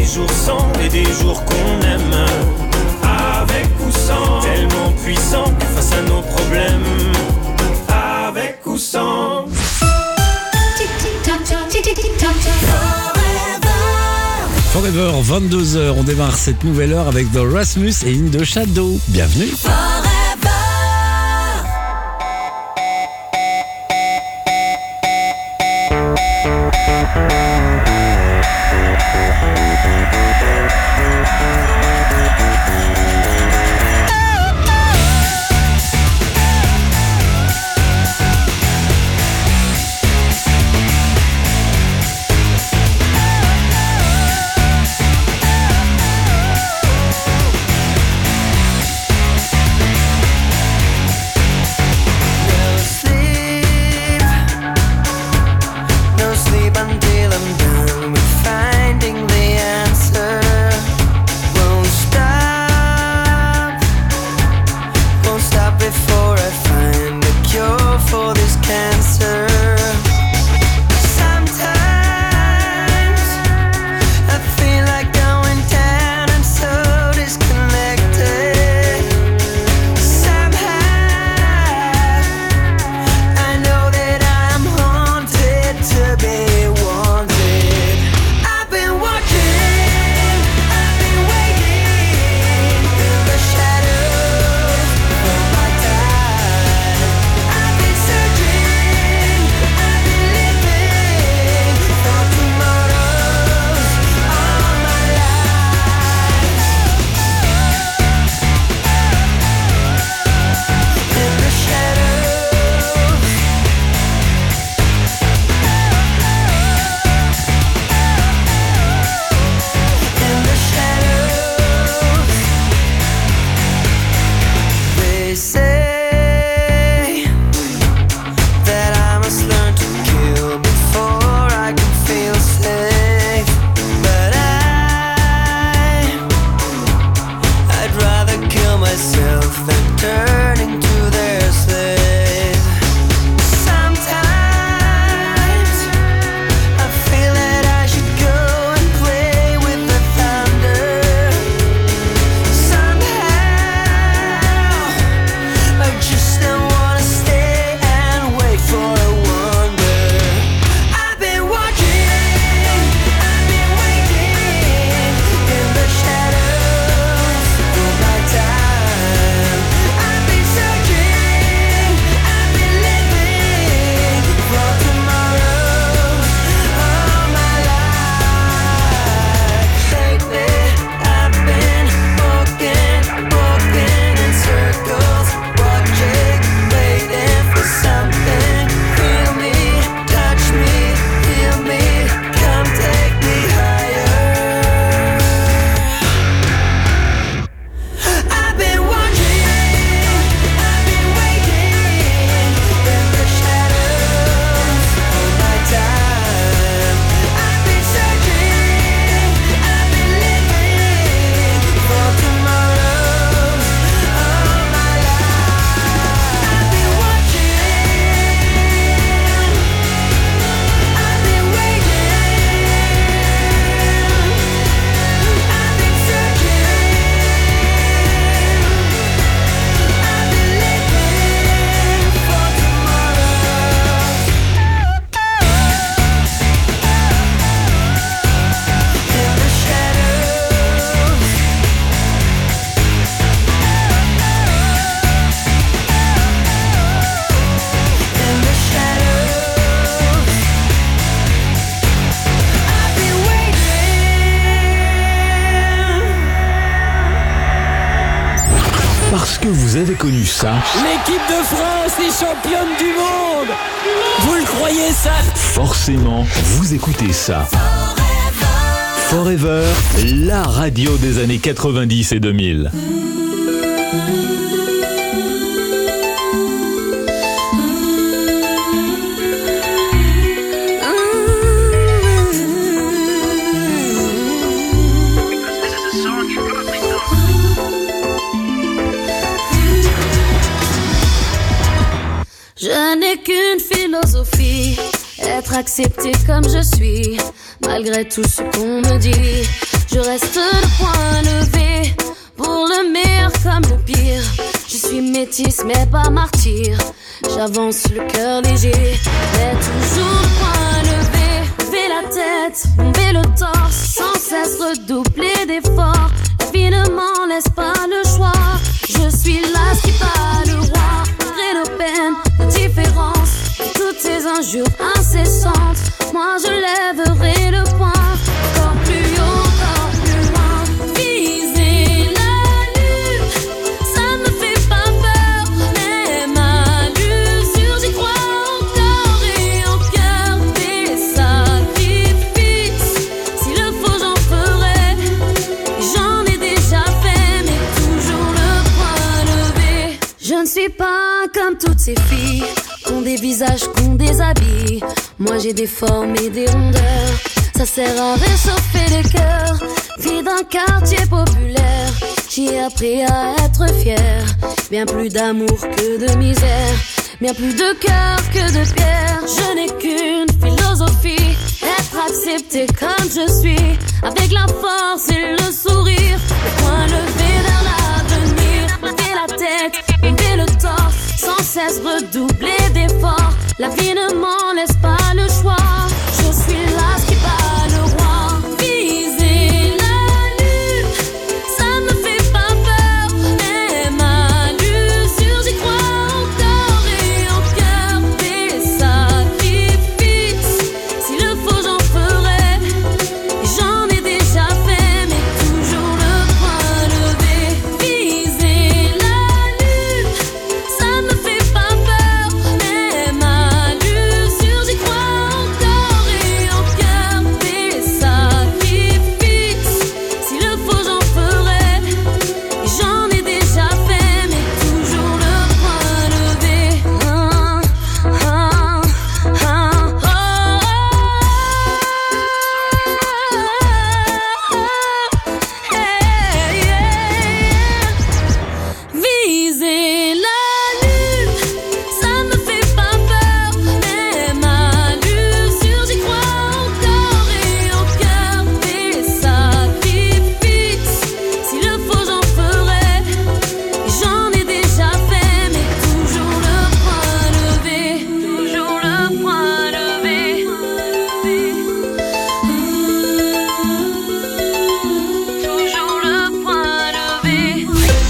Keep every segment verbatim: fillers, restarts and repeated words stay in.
jours sans et des jours qu'on aime. Avec ou sans, tellement puissant que face à nos problèmes. Avec ou sans. Forever, vingt-deux heures, on démarre cette nouvelle heure avec The Rasmus et In The Shadow. Bienvenue. Vous avez connu ça? L'équipe de France est championne du monde! Vous le croyez ça? Forcément, vous écoutez ça. Forever, la radio des années quatre-vingt-dix et deux mille. Je n'ai qu'une philosophie, être accepté comme je suis, malgré tout ce qu'on me dit. Je reste le point levé, pour le meilleur comme le pire. Je suis métisse mais pas martyr. J'avance le cœur léger, mais toujours le point levé. Lever la tête, bomber le torse, sans cesse redoubler d'efforts. La vie ne m'en laisse pas le choix. Je suis là qui bat le roi. Malgré nos peines, nos différences, et toutes ces injures incessantes, moi je lèverai le poing. Encore plus haut, encore plus loin. Viser la lune, ça me fait pas peur. Même à l'usure, j'y crois encore et en cœur. Des sacrifices, s'il le faut j'en ferai. J'en ai déjà fait, mais toujours le point levé. Je ne suis pas comme toutes ces filles qu'ont des visages, qu'ont des habits. Moi j'ai des formes et des rondeurs. Ça sert à réchauffer les cœurs. Fille d'un quartier populaire, j'ai appris à être fière. Bien plus d'amour que de misère, bien plus de cœur que de pierre. Je n'ai qu'une philosophie, être accepté comme je suis, avec la force et le sourire, le point levé vers l'avenir. Lever la tête, lever le torse, sans cesse redoubler d'efforts. La vie ne m'en laisse pas le choix. Je suis là qui bat le roi. Viser la lune, ça me fait pas peur. Même à l'usure, j'y crois encore et en cœur. Des sacrifices, s'il le faut j'en ferai. J'en ai déjà fait, mais toujours le point levé. Viser la lune, ça me fait pas peur. Même à l'usure, j'y crois encore et en cœur. Des sacrifices, s'il le faut j'en ferai. J'en ai déjà fait, mais toujours le point levé. Ah, ah, ah, oh, hey, yeah. Viser la lune, ça me fait pas peur. Même à l'usure, j'y crois encore et en cœur. Des sacrifices, s'il le faut j'en ferai. J'en ai déjà fait, mais toujours le point levé. Toujours le point levé. Toujours le point levé.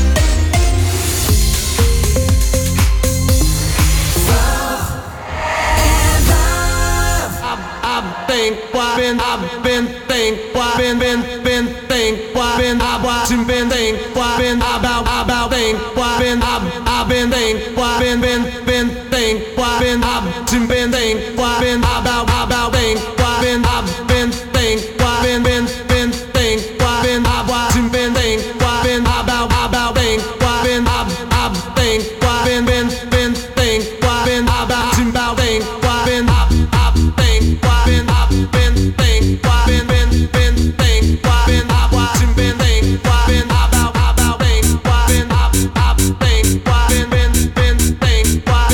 I've been, been, I've been, think, been, been, been, think, been, I've been, think, been, about, about, think, been, I've, I've been, think, been, been, been, think, been, I've been, think, been, about, about, think, been, I've been, think, been, been, been, think, been, I've been, think, been, about, about, think, been, I've, I've think, been, been, been, think, been, about, about, think, been, I've, I've think, been, I've been, think, been, been, been, think, been, I've been, think, been, about, about, think, been, I've, I've think, been, been, been, think,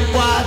what?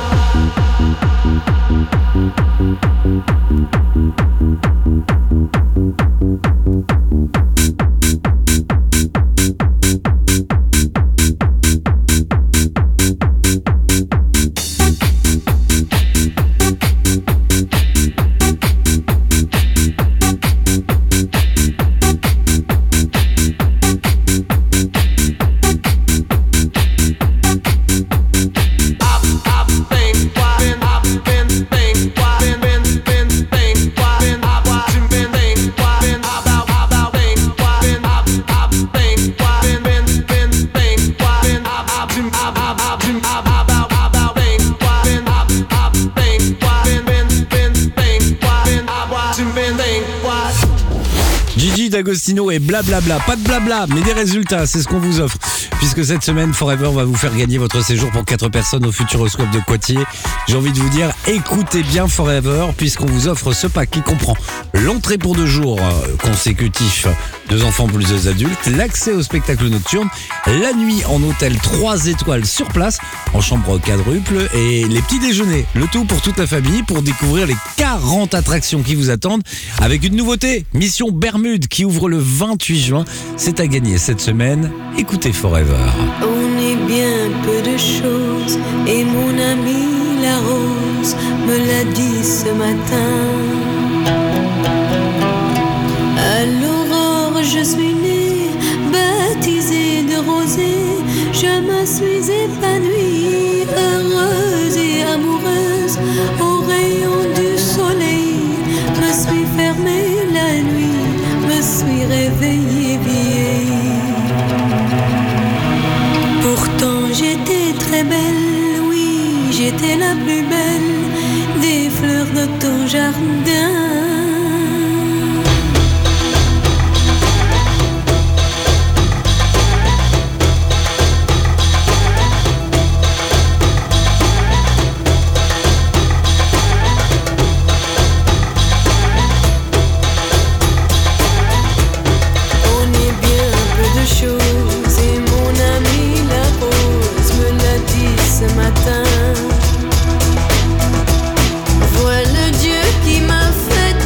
Gigi D'Agostino et blablabla, pas de blabla, mais des résultats, c'est ce qu'on vous offre. Puisque cette semaine, Forever va vous faire gagner votre séjour pour quatre personnes au Futuroscope de Poitiers. J'ai envie de vous dire, écoutez bien Forever, puisqu'on vous offre ce pack qui comprend l'entrée pour deux jours consécutifs, deux enfants plus deux adultes, l'accès au spectacle nocturne, la nuit en hôtel trois étoiles sur place, en chambre quadruple, et les petits déjeuners. Le tout pour toute la famille, pour découvrir les quarante attractions qui vous attendent, avec une nouveauté, Mission Bermude, qui ouvre le vingt-huit juin. C'est à gagner cette semaine. Écoutez Forever. On est bien peu de choses, et mon amie la rose me l'a dit ce matin. À l'aurore je suis née, baptisée de rosée, je me suis épanouie, heureuse et amoureuse, au rayon du soleil, me suis fermée la nuit, me suis réveillée vieille. Pourtant j'étais très belle, oui, j'étais la plus belle des fleurs de ton jardin. Voilà Dieu qui m'a fait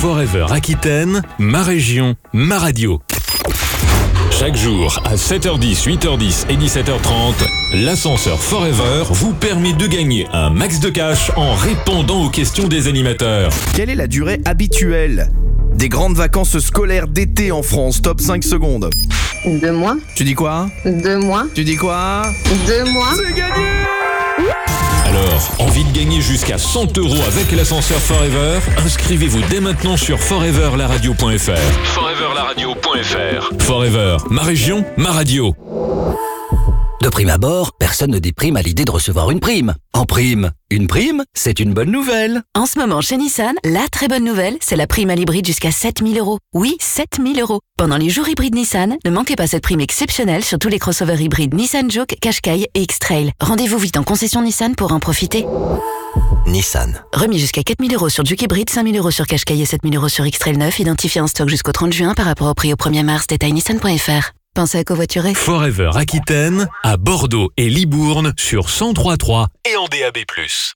Forever Aquitaine, ma région, ma radio. Chaque jour à sept heures dix, huit heures dix et dix-sept heures trente, l'ascenseur Forever vous permet de gagner un max de cash en répondant aux questions des animateurs. Quelle est la durée habituelle des grandes vacances scolaires d'été en France? Top cinq secondes. Deux mois. Tu dis quoi? Deux mois. Tu dis quoi? Deux mois. C'est gagné! Alors, envie de gagner jusqu'à cent euros avec l'ascenseur Forever? Inscrivez-vous dès maintenant sur forever la radio point f r. forever la radio point f r. Forever, ma région, ma radio. De prime abord, personne ne déprime à l'idée de recevoir une prime. En prime, une prime, c'est une bonne nouvelle. En ce moment, chez Nissan, la très bonne nouvelle, c'est la prime à l'hybride jusqu'à sept mille euros. Oui, sept mille euros. Pendant les jours hybrides Nissan, ne manquez pas cette prime exceptionnelle sur tous les crossovers hybrides Nissan Juke, Qashqai et X-Trail. Rendez-vous vite en concession Nissan pour en profiter. Nissan. Remis jusqu'à quatre mille euros sur Juke hybride, cinq mille euros sur Qashqai et sept mille euros sur X-Trail neuf, identifié en stock jusqu'au trente juin par rapport au prix au premier mars, détail nissan point f r. Pensez à covoiturer. Forever Aquitaine, à Bordeaux et Libourne sur cent trois virgule trois et en D A B plus.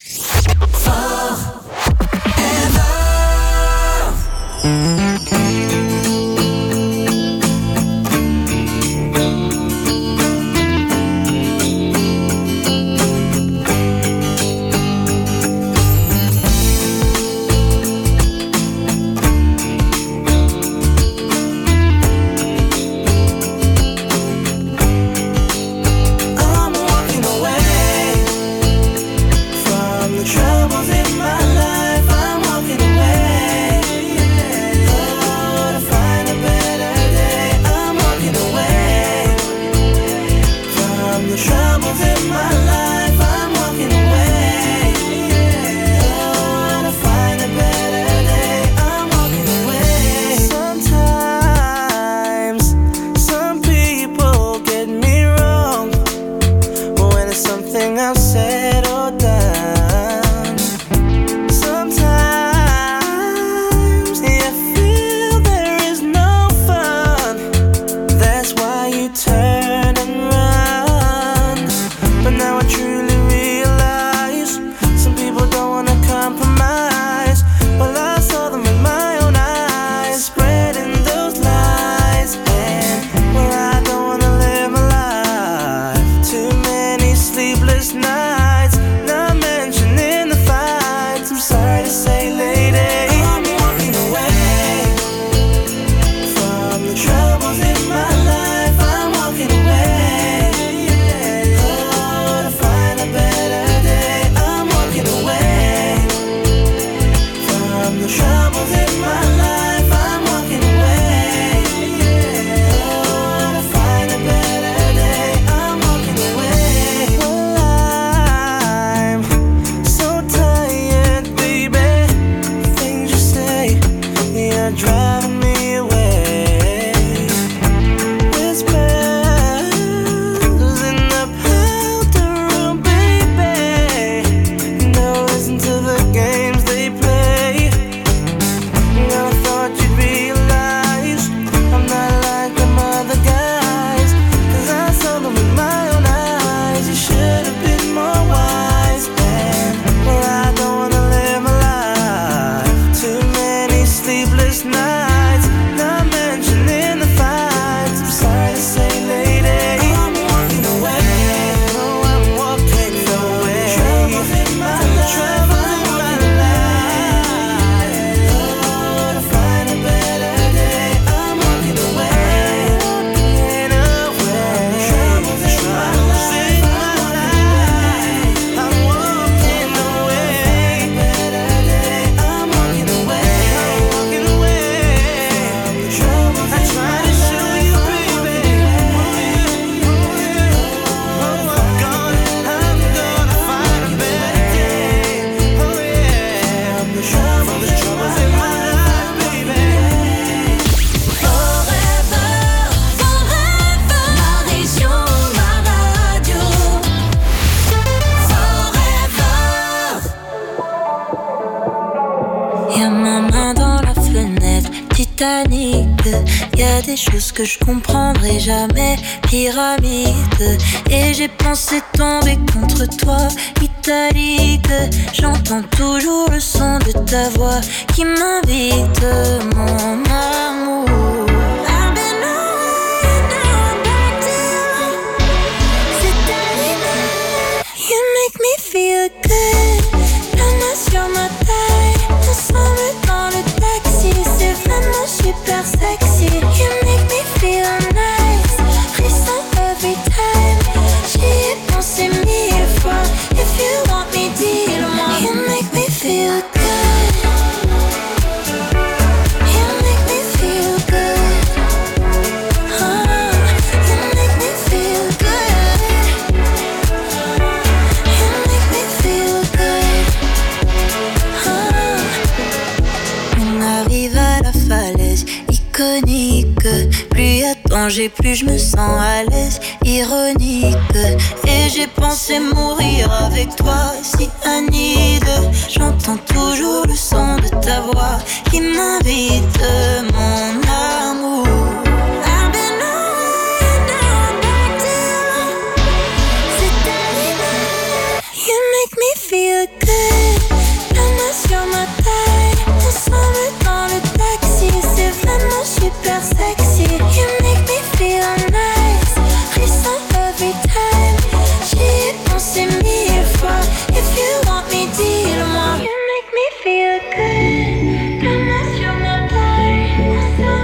Des choses que je comprendrai jamais, pyramide. Et j'ai pensé tomber contre toi, italique. que j'entends toujours le son de ta voix qui m'invite, mon amour. I've been away, now I'm back to you. C'est ta lumière, you make me feel good. La main sur ma taille, ensemble dans le taxi, c'est vraiment super sexy. You make me feel nice, frisson every time. J'y ai pensé mille fois. If you want me, dis-le-moi. You make me feel good. You make me feel good. Oh, you make me feel good. You make me feel good. Oh. On arrive à la falaise iconique. Plus y a danger, plus je me sens à l'aise. Ironique. Et j'ai pensé mourir avec toi, si Anide. J'entends toujours le son de ta voix qui m'invite, mon amour. I've been away, now I'm back to you. C'est ta lumière, you make me feel good. La main sur ma taille, ensemble dans le taxi, c'est vraiment super sexy. You make me feel nice, frisson every time. J'y ai pensé mille fois. If you want me, dis-le-moi. You make me feel good. La main sur ma taille, ensemble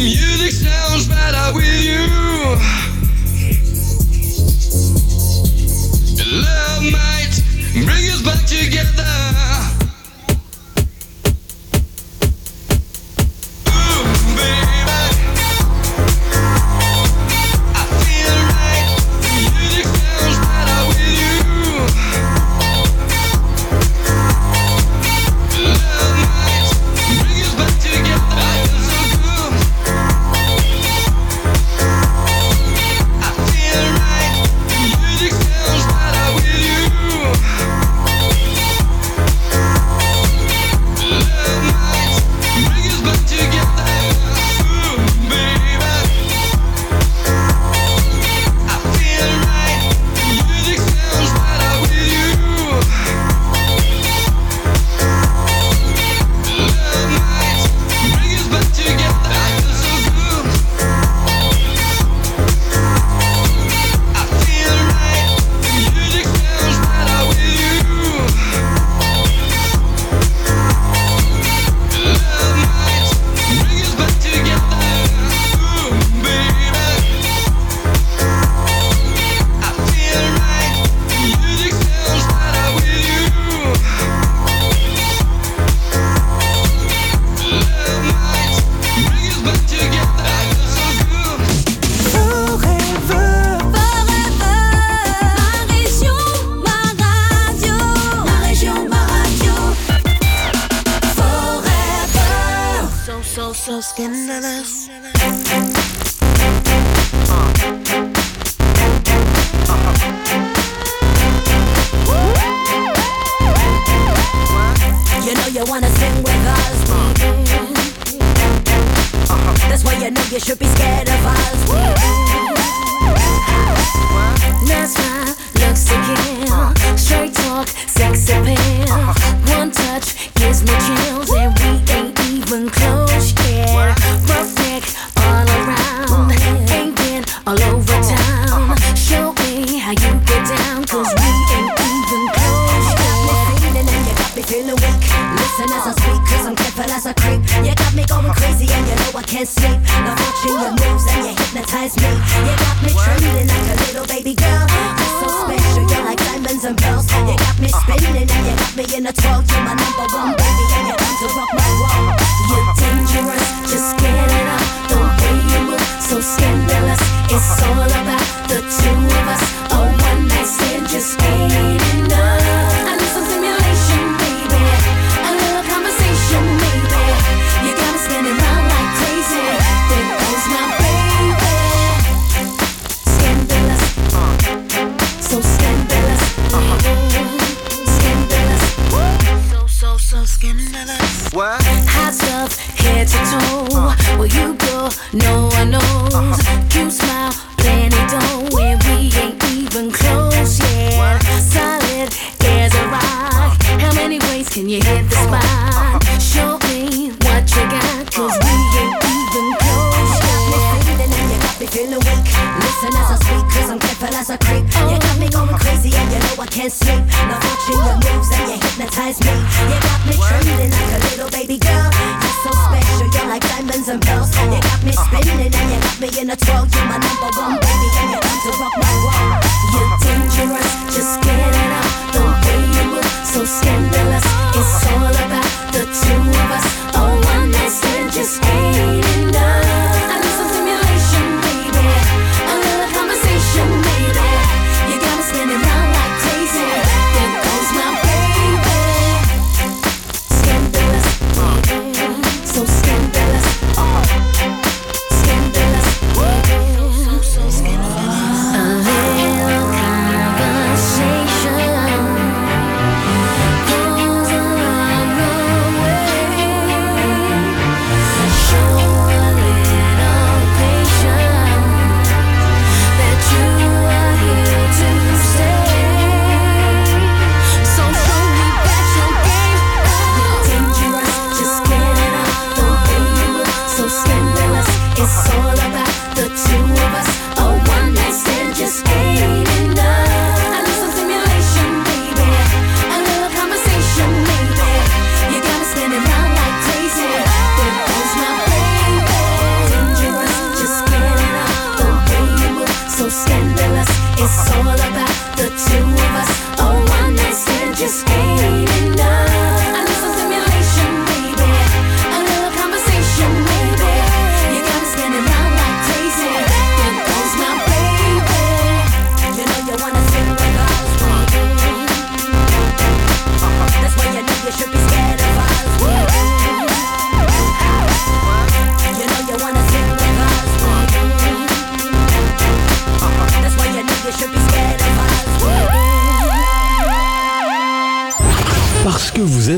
music sounds better with you. Love might bring us back together. So scandalous. You know you wanna sing with us. That's why you know you should be scared of us. That's my looks to kill. Straight talk, sex appeal. One touch gives me chills, and we ain't even close yet. Rough neck all around, ain't been all over town. Show me how you get down, cause we ain't even close yet. You got me feeling and you got me feeling weak. Listen as I speak, cause I'm careful as a creep. You got me going crazy and you know I can't sleep. Now watching your moves and you hypnotize me. You got me trembling like a little baby girl. You're so special, you're like diamonds and pearls. You got me spinning and you got me in a twirl. You're my number one baby and you're time to rock my world. You're dangerous, just get it up. The way you move, so scandalous. It's all about the two of us. A one night stand just ain't enough. I need some stimulation, baby. A little conversation, maybe. You got me spinning round like crazy. There goes my baby. Scandalous, so scandalous. Scandalous, so so so scandalous. What? Hot stuff, head to toe. Where you go, no one knows. Cute smile, plenty dough, and we ain't even close yet. Solid as a rock. How many ways can you hit the spot? Show me what you got, cause we ain't even close yet. And you got me feeling weak. Listen as I speak, cause I'm careful as a creep. You got me going crazy and you know I can't sleep. Now watching your moves and you hypnotize me. You got me trembling like a little baby girl. You're so special, you're like diamonds and pearls. You got me spinning and you got me in a twirl. You're my number one baby and you're time to rock my world. You're dangerous, just get it up. The way you move, so scandalous. It's all about the two of us. A one night stand just ain't enough. I need some stimulation, baby. A little conversation, maybe. You got me spinning round like crazy. There goes my baby. Scandalous, so scandalous. Scandalous, so so scandalous. A little conversation goes a long way.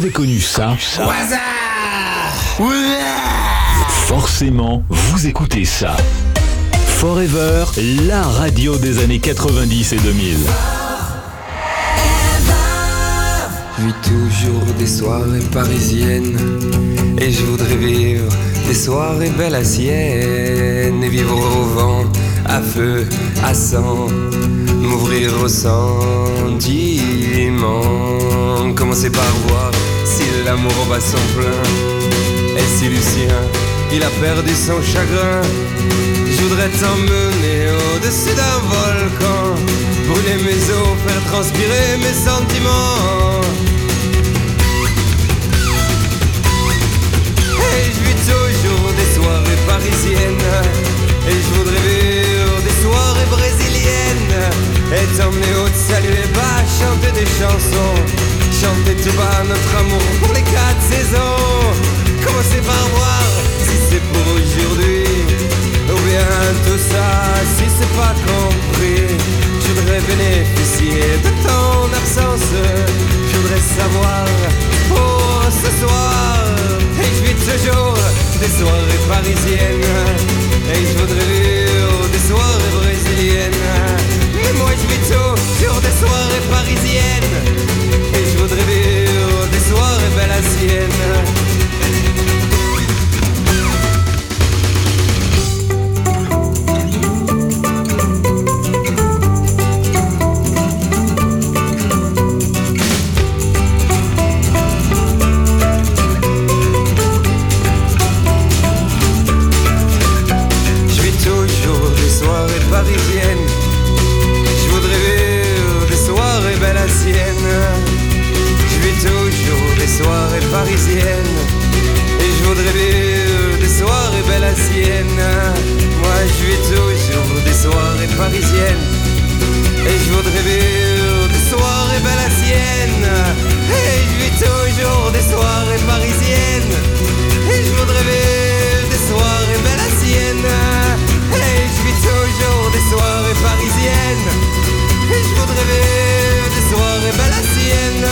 avez connu ça? Forcément, vous écoutez ça. Forever, la radio des années quatre-vingt-dix et deux mille. Je vis toujours des soirées parisiennes et je voudrais vivre des soirées belles à sienne et vivre au vent, à feu, à sang, m'ouvrir au sentiment. Commencer par voir si l'amour bat son plein et si Lucien, il a perdu son chagrin. Je voudrais t'emmener au-dessus d'un volcan, brûler mes os, faire transpirer mes sentiments. Et je vis toujours des soirées parisiennes et je voudrais vivre des soirées brésiliennes et t'emmener au saluer bas, chanter des chansons, chanter tout bas notre amour pour les quatre saisons. Commencer par voir si c'est pour aujourd'hui ou bien tout ça si c'est pas compris. Je voudrais bénéficier de ton absence, je voudrais savoir pour ce soir. Et je vis toujours des soirées parisiennes et je voudrais vivre des soirées brésiliennes. Mais moi je vis toujours des soirées parisiennes et je voudrais vivre des soirées belles à sienne. Parisienne, je voudrais vivre des soirées belles à sienne. Je vis toujours des soirées parisiennes et je voudrais vivre des soirées belles à sienne. Moi je vis toujours des soirées parisiennes et je voudrais vivre des soirées belles à sienne. Et je vis toujours des soirées parisiennes et je voudrais vivre des soirées belles à sienne. Et je vis toujours des soirées parisiennes et je voudrais vivre des soirées belles à sienne.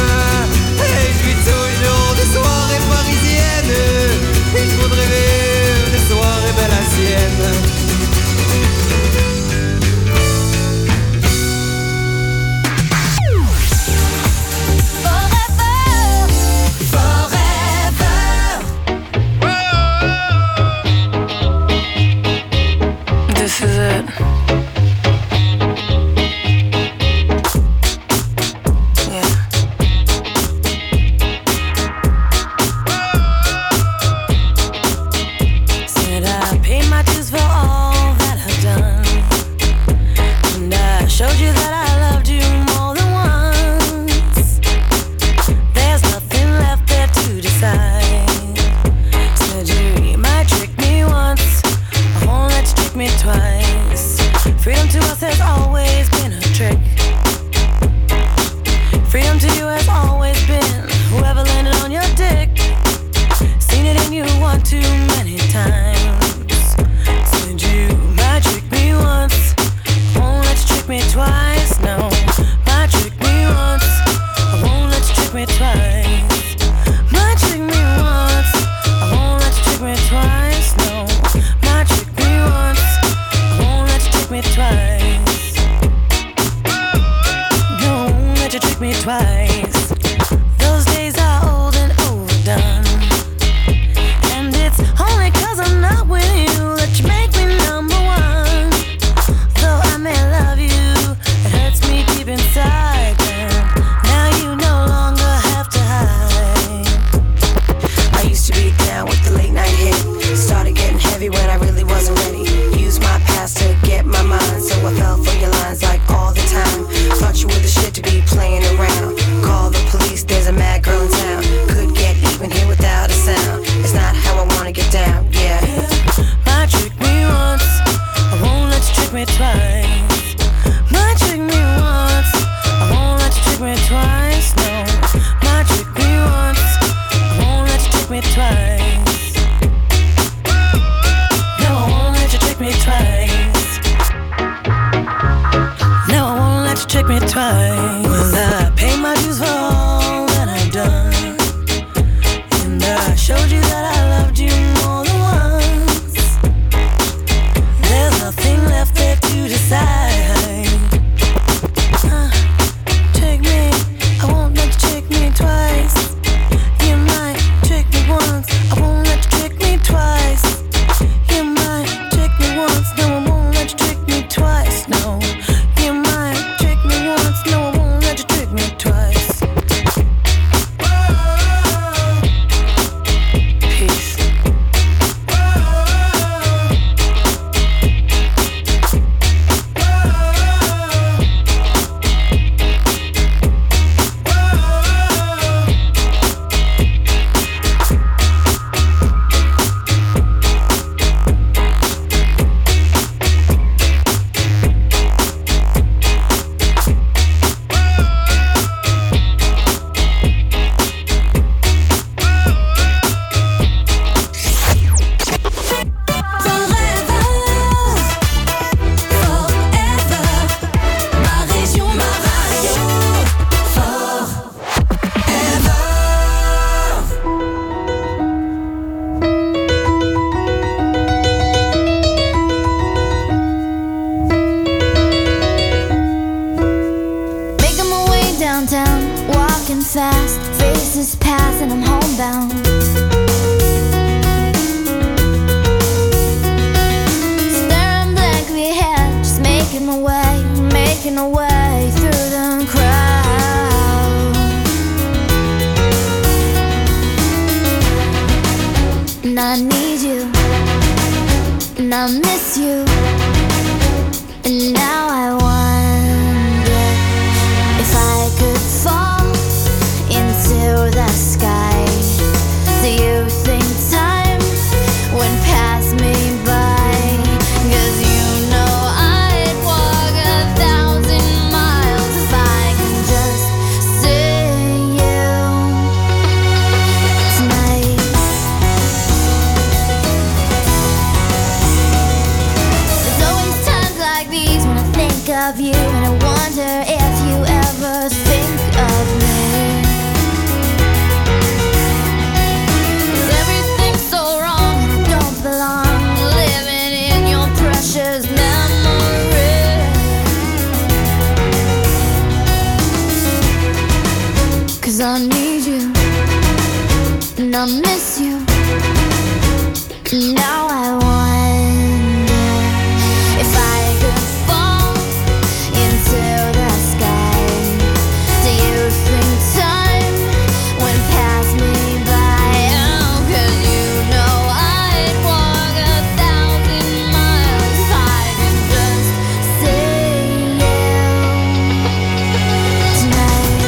Et je vis toujours des soirées parisiennes et je voudrais vivre des soirées belles à sienne. trick me twice. Will I pay my dues for all that I've done? and I miss you. And now I wonder if I could fall into the sky. Do you think time would pass me by? 'Cause you know I'd walk a thousand miles if I can just see you tonight. There's always times like these when I think of you, and I wonder if you ever think of me. 'Cause everything's so wrong and I don't belong living in your precious memory. 'Cause I need you and I miss you. Now I wonder if I could fall into the sky. Do you think time would pass me by? Oh, 'cause you know I'd walk a thousand miles if I could just see you tonight.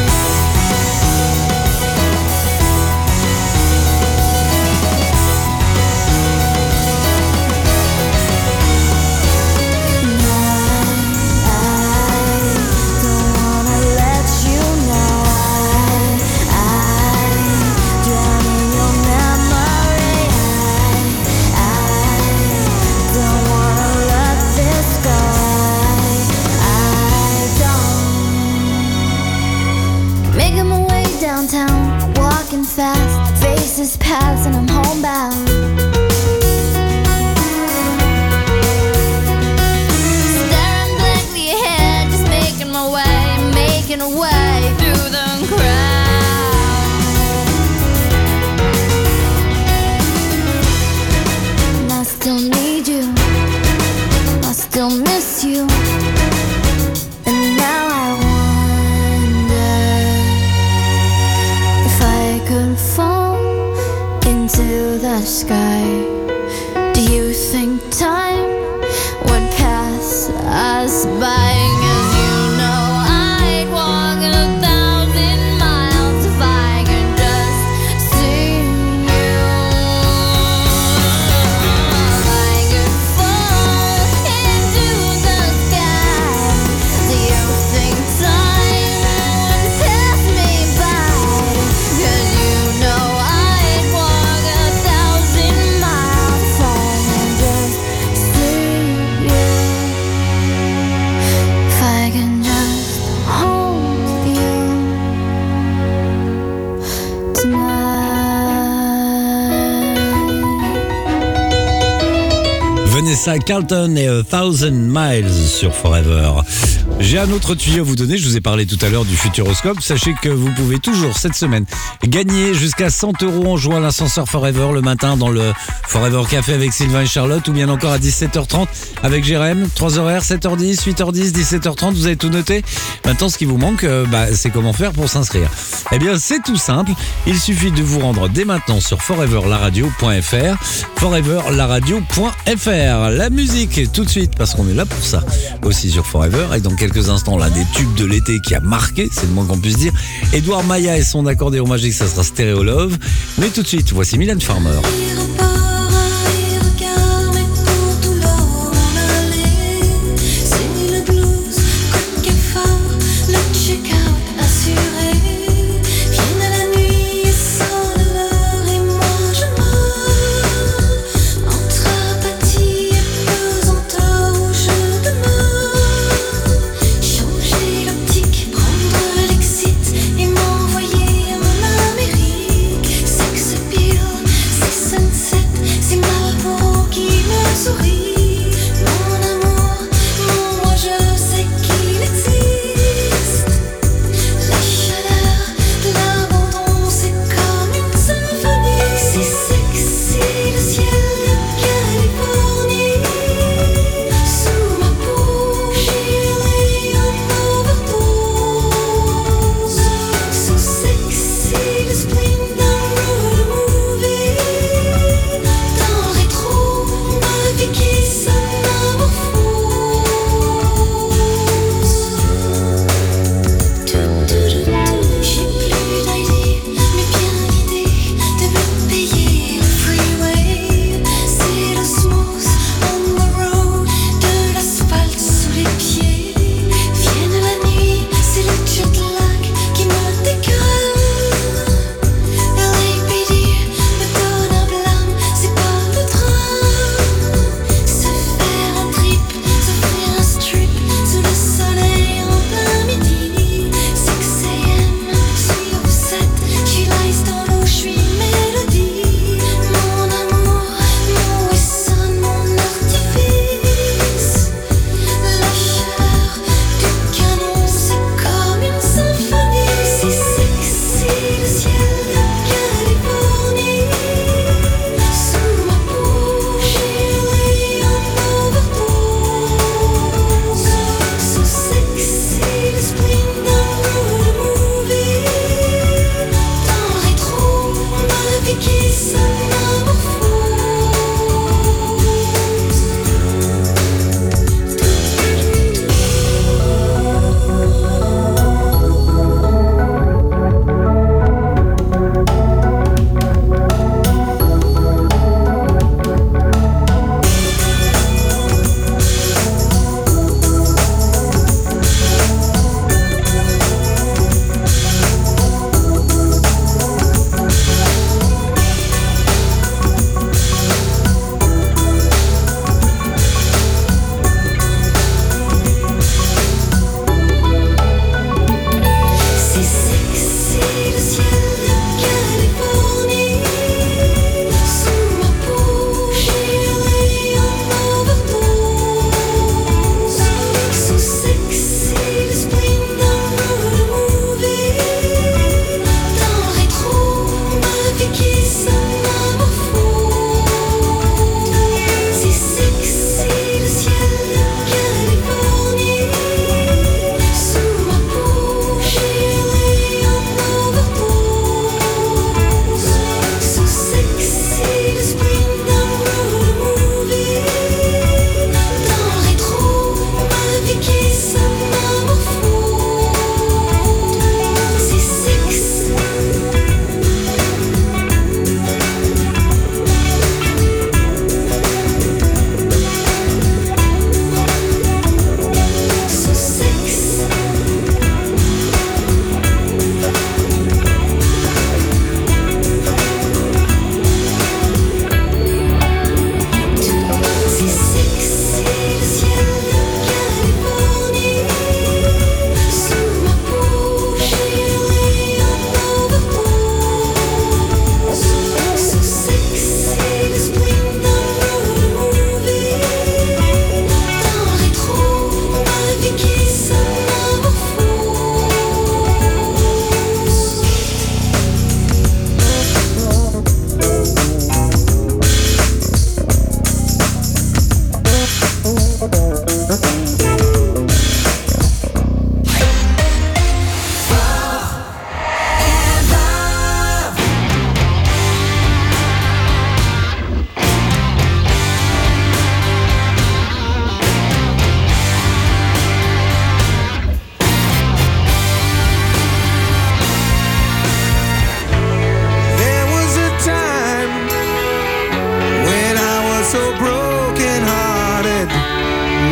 Making my way downtown, walking fast, faces pass and I'm homebound. Staring blankly ahead, just making my way, making a way through the crowd. And I still need you, I still miss you. And now I wonder if I could fall into the sky. Do you think time would pass us by? 'Cause you know I'd walk a thousand miles if I could just see you. If I could fall into the sky. Do you think time would pass me by? 'Cause you know I'd walk a thousand miles if I can just see you. If I can just hold you tonight. Vanessa Carlton et A Thousand Miles sur Forever. J'ai un autre tuyau à vous donner, je vous ai parlé tout à l'heure du Futuroscope. Sachez que vous pouvez toujours cette semaine gagner jusqu'à cent euros en jouant à l'ascenseur Forever le matin dans le Forever Café avec Sylvain et Charlotte, ou bien encore à dix-sept heures trente avec Jérém. Trois horaires, sept heures dix, huit heures dix, dix-sept heures trente, vous avez tout noté. Maintenant ce qui vous manque, euh, bah, c'est comment faire pour s'inscrire. Eh bien c'est tout simple, il suffit de vous rendre dès maintenant sur forever la radio point f r, forever la radio point f r. La musique tout de suite, parce qu'on est là pour ça aussi sur Forever, et dans quelques instants là, des tubes de l'été qui a marqué, c'est le moins qu'on puisse dire. Edouard Maia et son accordéon magique, ça sera Stereo Love. Mais tout de suite, voici Mylène Farmer. Sex appeal, sex and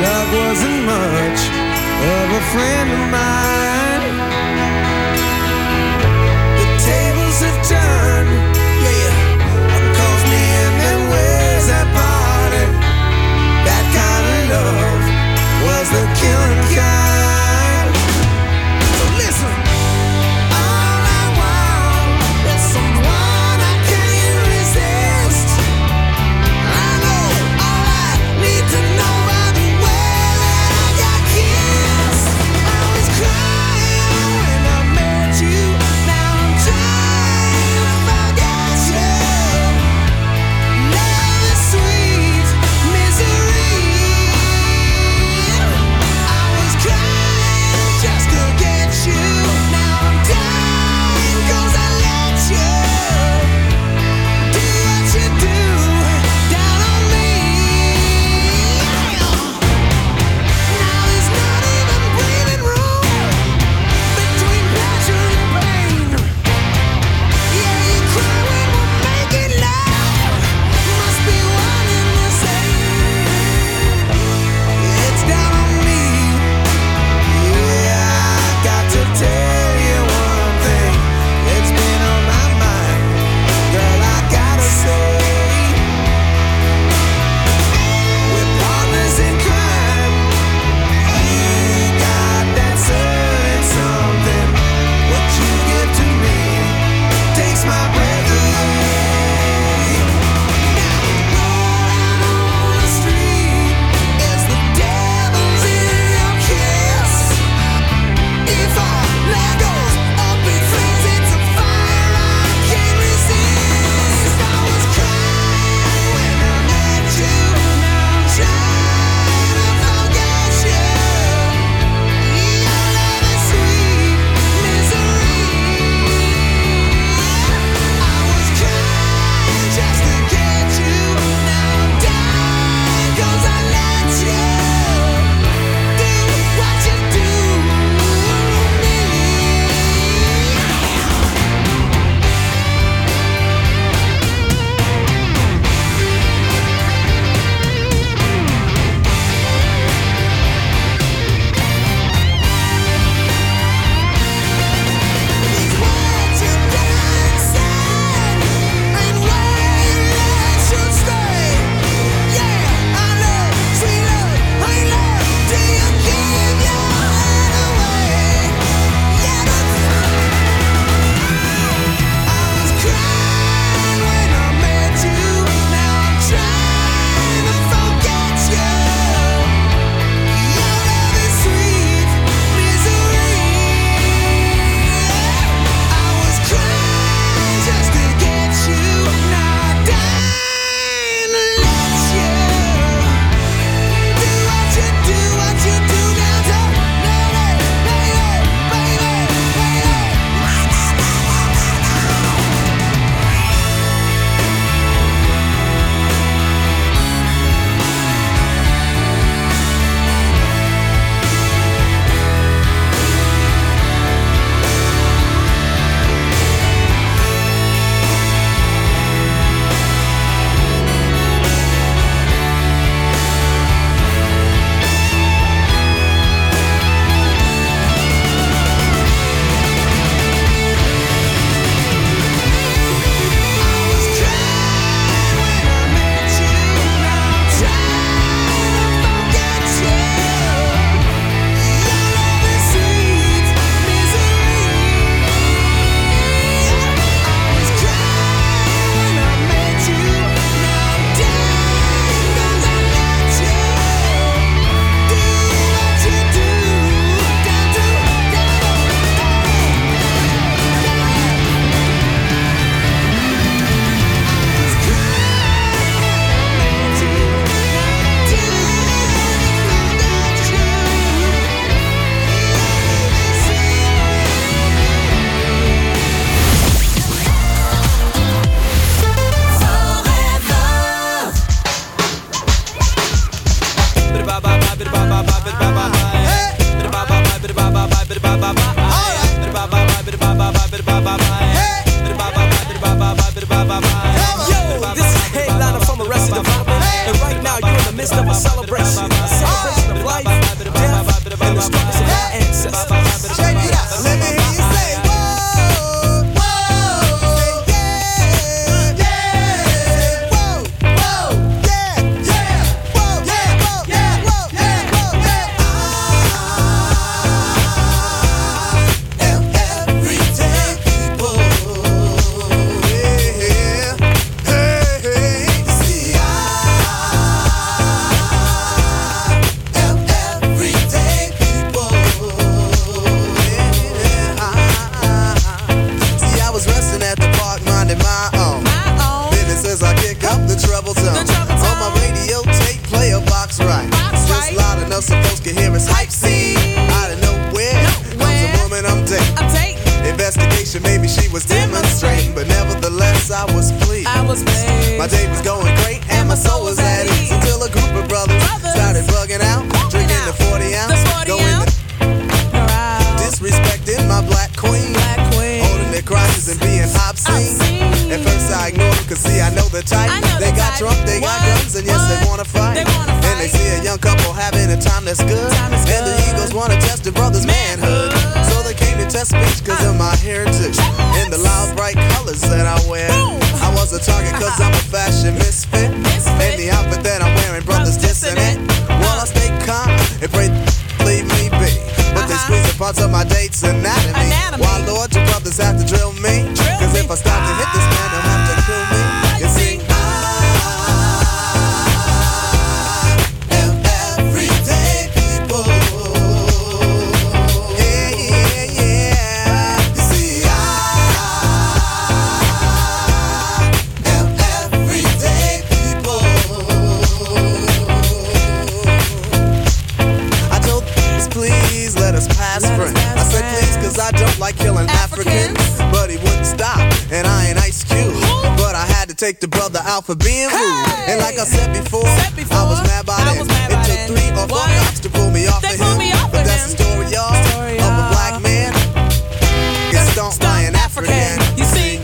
love wasn't much of a friend of mine. The tables have turned, yeah. One calls me and then where's that party? That kind of love was the killing kind. So listen, all I want is someone I can't resist. I know all I need to know by the way that I got kissed. I was crying when I met you. Now I'm trying to forget you. Love is sweet misery. I was crying just to get you. Now I'm dying 'cause I let you do what you do down on me. Now there's not even breathing room between pleasure and pain. Yeah, you cry when we're making love. Must be one and the same. It's down on me. Yeah, I got to tell you one thing. It's been on my mind, girl. I gotta say, we're partners in crime. You got that certain something. What you give to me takes my breath away. Now the road out on the street is the devil's in your kiss. If I let go up in flames, it's a fire I can't resist. I was crying when I met you. Now I'm trying to forget you. Your love is sweet misery. I was crying just to get you. Now I'm dying 'cause I let you do what you do to me. These words you done said ain't where your love should stay. Yeah, I know, sweet love, ain't love till you give your heart away. Yeah, that's I was crying when I met you. Now I'm trying to forget you. Your love is sweet misery. I was crying just to get you. Now I'm dying to let you do what you do, what you do now to baby, baby, baby, Yo, this is Headliner from Arrested Development, and right now you're in the midst of a celebration, a celebration of life, death, and the struggles of our ancestors. Check it out. Let me hear you say, whoa, whoa, say yeah, yeah, say whoa, whoa, yeah, yeah, whoa, yeah, whoa, yeah, whoa, yeah, whoa, yeah. I am everyday people. Yeah, hey, hey, see, I am everyday people. See, I was resting at the park, minding my own business as I kick up the treble tone. On my radio tape, play a box right, just loud enough so folks can hear us hype scene. Out of nowhere comes a woman I'm dating. Investigation, maybe she was demonstrating, but nevertheless I was pleased. My day was going great and my soul was at ease until a group of brothers started bugging out, drinking the forty ounce, going to disrespecting my black queen, holding their crotches and being obscene. At first I ignored them, cause see I know the type. They got drunk, they got guns, and yes they wanna fight. And they see a young couple having a time that's good, and the egos wanna test the brother's manhood. So they came to test me cause of my heritage and the loud bright colors that I wear. I was a target cause I'm a fashion misfit, and the outfit that I'm wearing, brothers dissing it. Well I stay calm and pray leave me be, but they squeeze the parts of my date's anatomy. Why Lord, you brothers have to drill me, cause if I stop to hit this man they'll have to kill me. You see, I am everyday people. Yeah, yeah, yeah. You see, I am everyday people. I told this, please let us pass friends. I said please cause I don't like killing Africans, but he wouldn't stop, and I ain't Ice Cube, but I had to take the brother out for being rude. And like I said before, I was mad by then. It took three or four cops to pull me off of him, but that's the story, y'all, of a black man get stomped by an African. You see,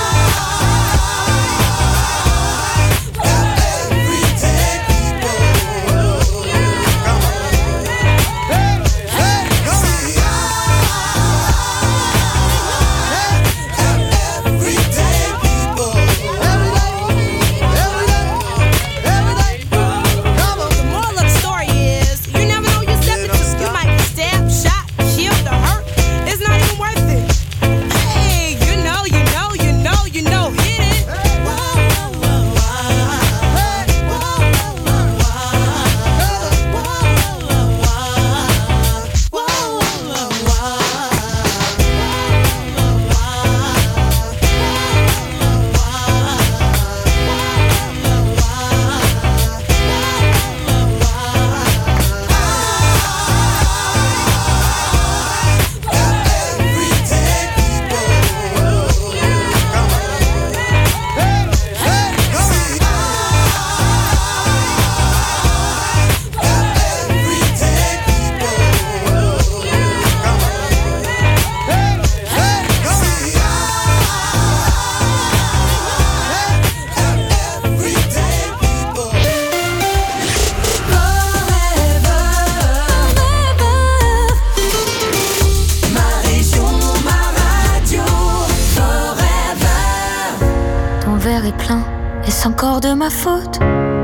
encore de ma faute.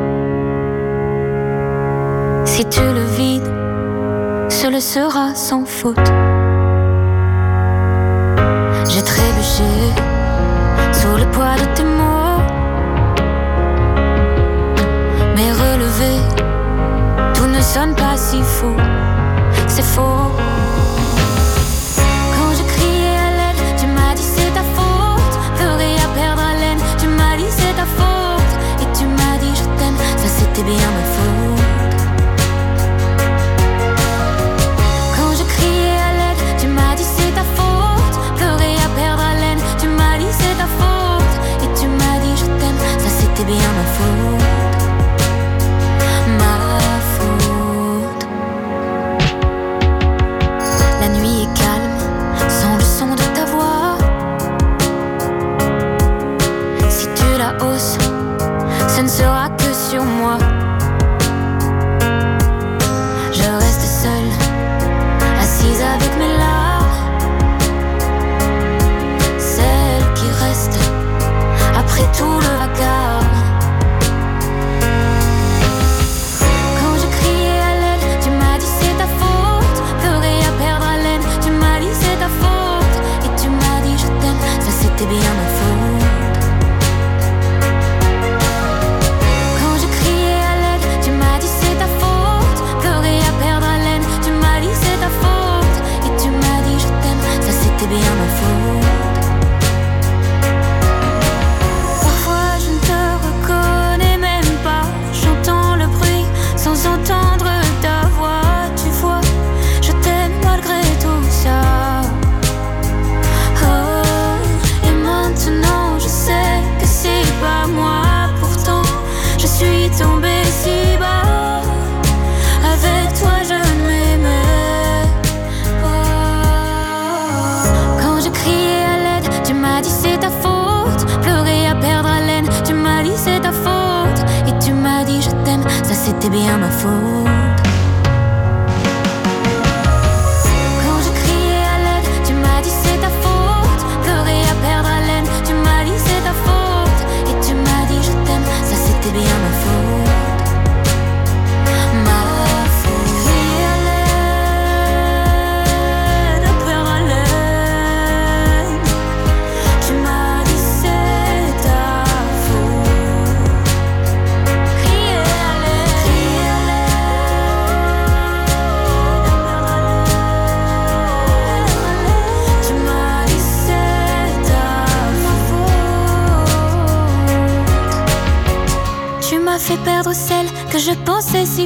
Si tu le vides, ce le sera sans faute. J'ai trébuché sous le poids de tes mots, mais relevé, tout ne sonne pas si faux. C'est faux. Quand je criais à l'aide, tu m'as dit c'est ta faute. Pleurer à perdre haleine, tu m'as dit c'est ta faute. Et tu m'as dit je t'aime, ça c'était bien ma faute. Quand je criais à l'aide, tu m'as dit c'est ta faute. Pleurer à perdre haleine, tu m'as dit c'est ta faute. Et tu m'as dit je t'aime, ça c'était bien ma faute. Ma faute. La nuit est calme, sans le son de ta voix. Si tu la hausses, ce ne sera que sur moi. c'était bien ma faute. Quand je criais à l'aide, tu m'as dit c'est ta faute. Pleurer à perdre haleine, tu m'as dit c'est ta faute. Et tu m'as dit je t'aime, ça c'était bien ma faute. Ma faute. Crier à l'aide, à perdre haleine, tu m'as dit c'est ta faute. Crier à l'aide, crier à l'aide, tu m'as dit c'est ta faute. Tu m'as fait perdre celle que je pensais si